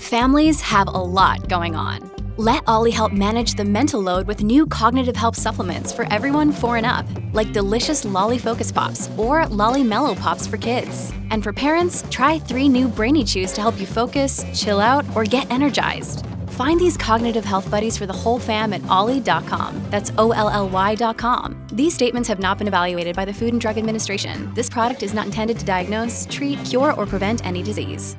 Families have a lot going on. Let Ollie help manage the mental load with new cognitive help supplements for everyone 4 and up, like delicious Lolly Focus Pops or Lolly Mellow Pops for kids. And for parents, try 3 new Brainy Chews to help you focus, chill out, or get energized. Find these cognitive health buddies for the whole fam at ollie.com. That's OLLY.com. These statements have not been evaluated by the Food and Drug Administration. This product is not intended to diagnose, treat, cure, or prevent any disease.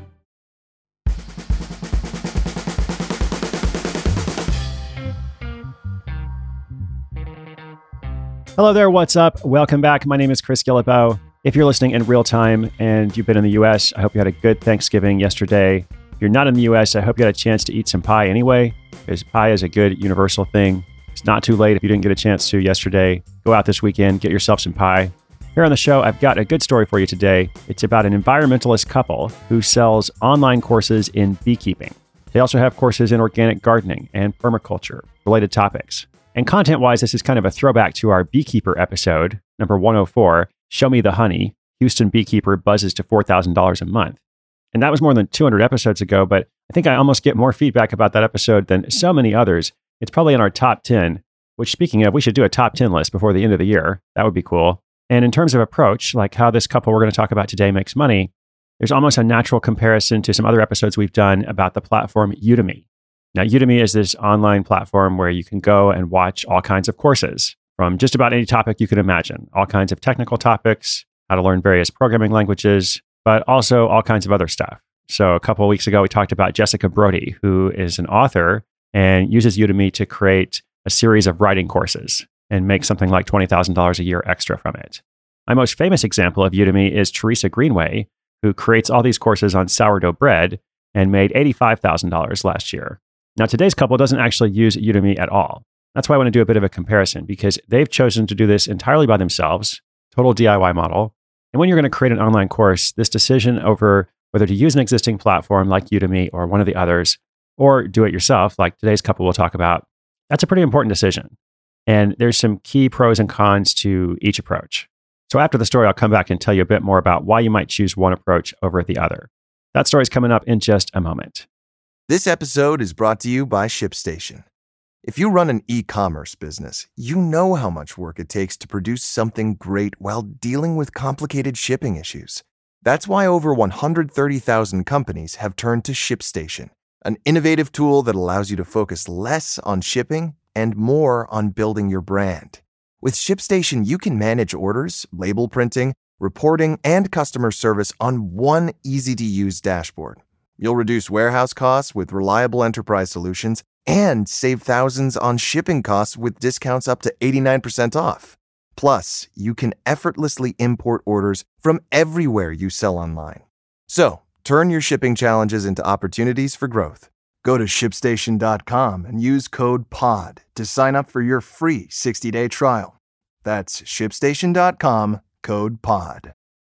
Hello there, what's up? Welcome back. My name is Chris Guillebeau. If you're listening in real time and you've been in the US, I hope you had a good Thanksgiving yesterday. If you're not in the US, I hope you had a chance to eat some pie anyway, because pie is a good universal thing. It's not too late if you didn't get a chance to yesterday. Go out this weekend, get yourself some pie. Here on the show, I've got a good story for you today. It's about an environmentalist couple who sells online courses in beekeeping. They also have courses in organic gardening and permaculture, related topics. And content-wise, this is kind of a throwback to our beekeeper episode, number 104, Show Me the Honey, Houston beekeeper buzzes to $4,000 a month. And that was more than 200 episodes ago, but I think I almost get more feedback about that episode than so many others. It's probably in our top 10, which speaking of, we should do a top 10 list before the end of the year. That would be cool. And in terms of approach, like how this couple we're going to talk about today makes money, there's almost a natural comparison to some other episodes we've done about the platform Udemy. Now, Udemy is this online platform where you can go and watch all kinds of courses from just about any topic you can imagine, all kinds of technical topics, how to learn various programming languages, but also all kinds of other stuff. So a couple of weeks ago, we talked about Jessica Brody, who is an author and uses Udemy to create a series of writing courses and make something like $20,000 a year extra from it. My most famous example of Udemy is Teresa Greenway, who creates all these courses on sourdough bread and made $85,000 last year. Now, today's couple doesn't actually use Udemy at all. That's why I want to do a bit of a comparison, because they've chosen to do this entirely by themselves, total DIY model. And when you're going to create an online course, this decision over whether to use an existing platform like Udemy or one of the others, or do it yourself, like today's couple will talk about, that's a pretty important decision. And there's some key pros and cons to each approach. So after the story, I'll come back and tell you a bit more about why you might choose one approach over the other. That story is coming up in just a moment. This episode is brought to you by ShipStation. If you run an e-commerce business, you know how much work it takes to produce something great while dealing with complicated shipping issues. That's why over 130,000 companies have turned to ShipStation, an innovative tool that allows you to focus less on shipping and more on building your brand. With ShipStation, you can manage orders, label printing, reporting, and customer service on one easy-to-use dashboard. You'll reduce warehouse costs with reliable enterprise solutions and save thousands on shipping costs with discounts up to 89% off. Plus, you can effortlessly import orders from everywhere you sell online. So, turn your shipping challenges into opportunities for growth. Go to ShipStation.com and use code POD to sign up for your free 60-day trial. That's ShipStation.com, code POD.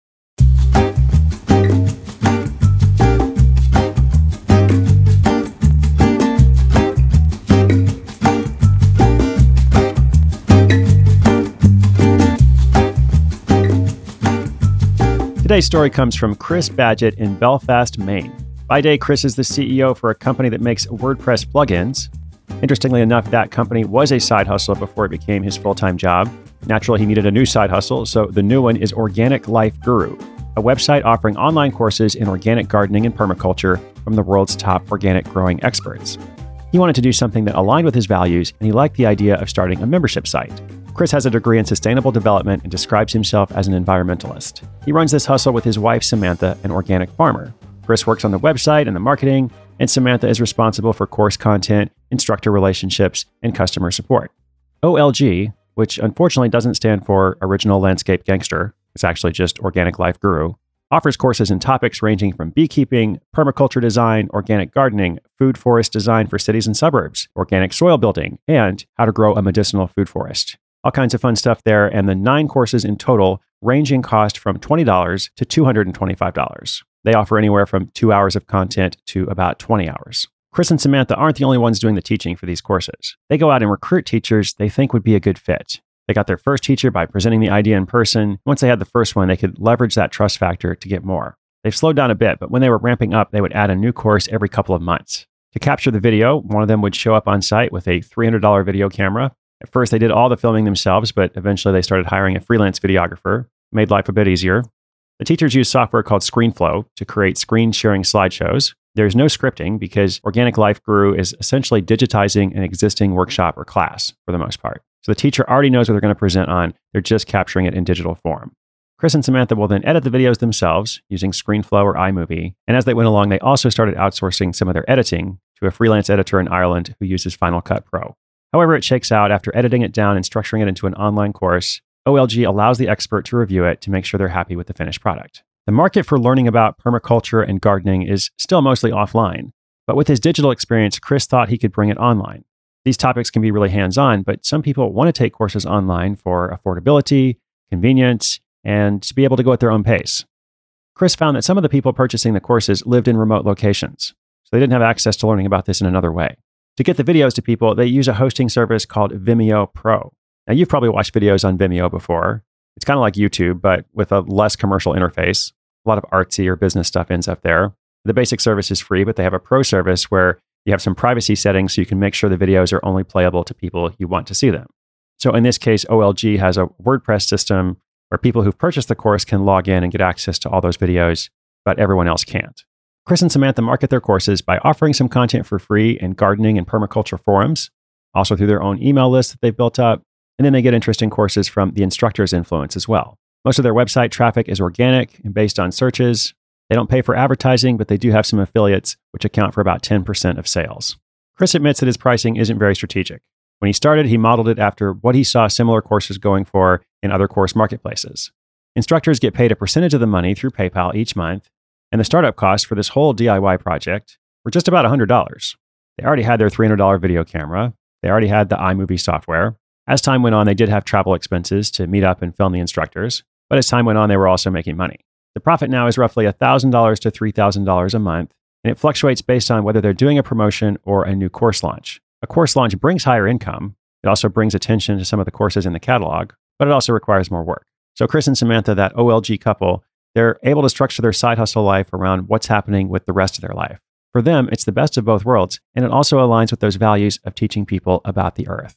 Today's story comes from Chris Badgett in Belfast, Maine. By day, Chris is the CEO for a company that makes WordPress plugins. Interestingly enough, that company was a side hustle before it became his full-time job. Naturally, he needed a new side hustle, so the new one is Organic Life Guru, a website offering online courses in organic gardening and permaculture from the world's top organic growing experts. He wanted to do something that aligned with his values, and he liked the idea of starting a membership site. Chris has a degree in sustainable development and describes himself as an environmentalist. He runs this hustle with his wife, Samantha, an organic farmer. Chris works on the website and the marketing, and Samantha is responsible for course content, instructor relationships, and customer support. OLG, which unfortunately doesn't stand for Original Landscape Gangster, it's actually just Organic Life Guru, offers courses in topics ranging from beekeeping, permaculture design, organic gardening, food forest design for cities and suburbs, organic soil building, and how to grow a medicinal food forest. All kinds of fun stuff there, and the 9 courses in total range in cost from $20 to $225. They offer anywhere from 2 hours of content to about 20 hours. Chris and Samantha aren't the only ones doing the teaching for these courses. They go out and recruit teachers they think would be a good fit. They got their first teacher by presenting the idea in person. Once they had the first one, they could leverage that trust factor to get more. They've slowed down a bit, but when they were ramping up, they would add a new course every couple of months. To capture the video, one of them would show up on site with a $300 video camera. At first, they did all the filming themselves, but eventually they started hiring a freelance videographer. Made life a bit easier. The teachers use software called ScreenFlow to create screen sharing slideshows. There's no scripting because Organic Life Guru is essentially digitizing an existing workshop or class for the most part. So the teacher already knows what they're going to present on. They're just capturing it in digital form. Chris and Samantha will then edit the videos themselves using ScreenFlow or iMovie. And as they went along, they also started outsourcing some of their editing to a freelance editor in Ireland who uses Final Cut Pro. However it shakes out, after editing it down and structuring it into an online course, OLG allows the expert to review it to make sure they're happy with the finished product. The market for learning about permaculture and gardening is still mostly offline, but with his digital experience, Chris thought he could bring it online. These topics can be really hands-on, but some people want to take courses online for affordability, convenience, and to be able to go at their own pace. Chris found that some of the people purchasing the courses lived in remote locations, so they didn't have access to learning about this in another way. To get the videos to people, they use a hosting service called Vimeo Pro. Now, you've probably watched videos on Vimeo before. It's kind of like YouTube, but with a less commercial interface. A lot of artsy or business stuff ends up there. The basic service is free, but they have a pro service where you have some privacy settings so you can make sure the videos are only playable to people you want to see them. So in this case, OLG has a WordPress system where people who've purchased the course can log in and get access to all those videos, but everyone else can't. Chris and Samantha market their courses by offering some content for free in gardening and permaculture forums, also through their own email list that they've built up, and then they get interesting courses from the instructor's influence as well. Most of their website traffic is organic and based on searches. They don't pay for advertising, but they do have some affiliates, which account for about 10% of sales. Chris admits that his pricing isn't very strategic. When he started, he modeled it after what he saw similar courses going for in other course marketplaces. Instructors get paid a percentage of the money through PayPal each month, and the startup costs for this whole DIY project were just about $100. They already had their $300 video camera. They already had the iMovie software. As time went on, they did have travel expenses to meet up and film the instructors, but as time went on, they were also making money. The profit now is roughly $1,000 to $3,000 a month, and it fluctuates based on whether they're doing a promotion or a new course launch. A course launch brings higher income. It also brings attention to some of the courses in the catalog, but it also requires more work. So Chris and Samantha, that OLG couple, they're able to structure their side hustle life around what's happening with the rest of their life. For them, it's the best of both worlds, and it also aligns with those values of teaching people about the earth.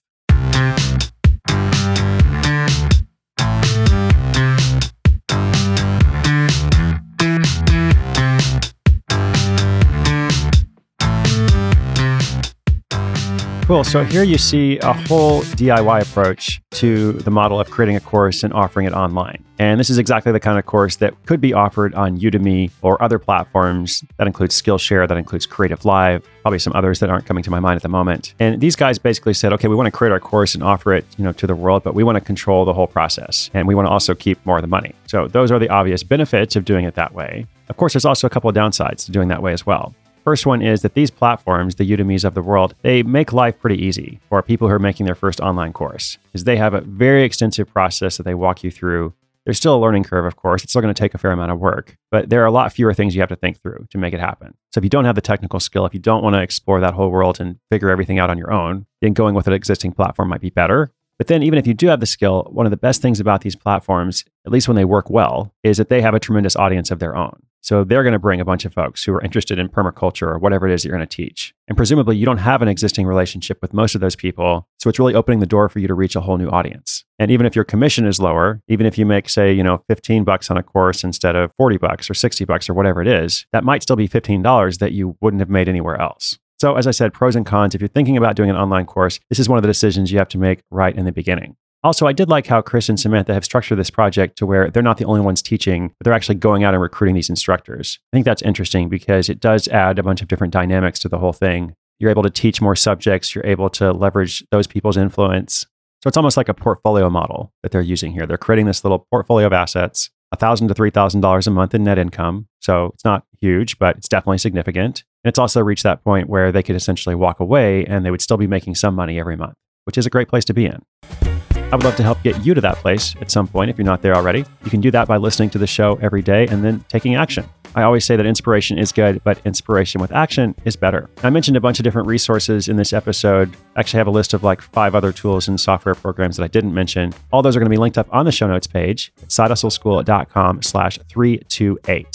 Cool. So here you see a whole DIY approach to the model of creating a course and offering it online. And this is exactly the kind of course that could be offered on Udemy or other platforms. That includes Skillshare, that includes Creative Live, probably some others that aren't coming to my mind at the moment. And these guys basically said, okay, we want to create our course and offer it, to the world, but we want to control the whole process. And we want to also keep more of the money. So those are the obvious benefits of doing it that way. Of course, there's also a couple of downsides to doing that way as well. First one is that these platforms, the Udemys of the world, they make life pretty easy for people who are making their first online course, because they have a very extensive process that they walk you through. There's still a learning curve, of course. It's still going to take a fair amount of work, but there are a lot fewer things you have to think through to make it happen. So if you don't have the technical skill, if you don't want to explore that whole world and figure everything out on your own, then going with an existing platform might be better. But then even if you do have the skill, one of the best things about these platforms, at least when they work well, is that they have a tremendous audience of their own. So they're going to bring a bunch of folks who are interested in permaculture or whatever it is that you're going to teach. And presumably you don't have an existing relationship with most of those people. So it's really opening the door for you to reach a whole new audience. And even if your commission is lower, even if you make, say, $15 on a course instead of $40 or $60 or whatever it is, that might still be $15 that you wouldn't have made anywhere else. So as I said, pros and cons. If you're thinking about doing an online course, this is one of the decisions you have to make right in the beginning. Also, I did like how Chris and Samantha have structured this project to where they're not the only ones teaching, but they're actually going out and recruiting these instructors. I think that's interesting because it does add a bunch of different dynamics to the whole thing. You're able to teach more subjects. You're able to leverage those people's influence. So it's almost like a portfolio model that they're using here. They're creating this little portfolio of assets, $1,000 to $3,000 a month in net income. So it's not huge, but it's definitely significant. And it's also reached that point where they could essentially walk away and they would still be making some money every month, which is a great place to be in. I would love to help get you to that place at some point if you're not there already. You can do that by listening to the show every day and then taking action. I always say that inspiration is good, but inspiration with action is better. I mentioned a bunch of different resources in this episode. I actually have a list of like 5 other tools and software programs that I didn't mention. All those are going to be linked up on the show notes page at sidehustleschool.com/328.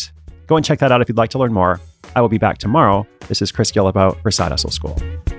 Go and check that out if you'd like to learn more. I will be back tomorrow. This is Chris Guillebeau for Side Hustle School.